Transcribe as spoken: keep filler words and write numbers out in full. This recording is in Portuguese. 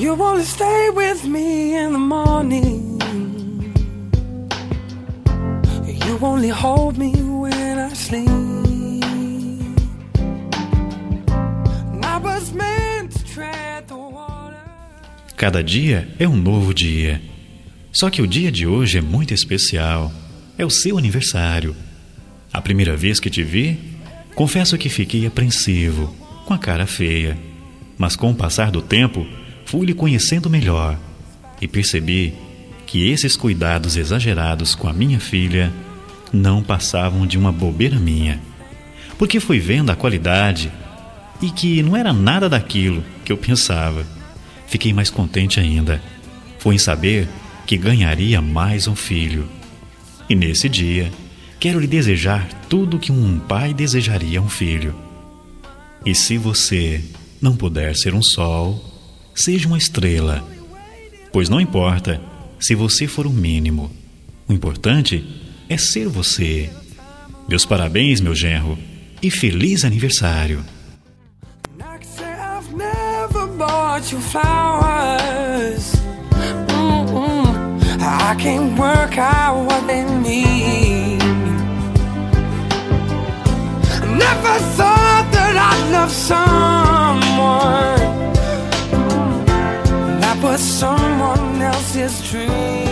You only stay with me in the morning. You only hold me when I sleep. I was meant to tread the water. Cada dia é um novo dia. Só que o dia de hoje é muito especial. É o seu aniversário. A primeira vez que te vi, confesso que fiquei apreensivo, com a cara feia. Mas com o passar do tempo, fui lhe conhecendo melhor e percebi que esses cuidados exagerados com a minha filha não passavam de uma bobeira minha. Porque fui vendo a qualidade e que não era nada daquilo que eu pensava. Fiquei mais contente ainda. Foi em saber que ganharia mais um filho. E nesse dia, quero lhe desejar tudo que um pai desejaria a um filho. E se você não puder ser um sol, seja uma estrela. Pois não importa se você for o mínimo. O importante é ser você. Meus parabéns, meu genro, e feliz aniversário. I can't work out what they mean. I never thought that I'd love someone that was someone else's dream.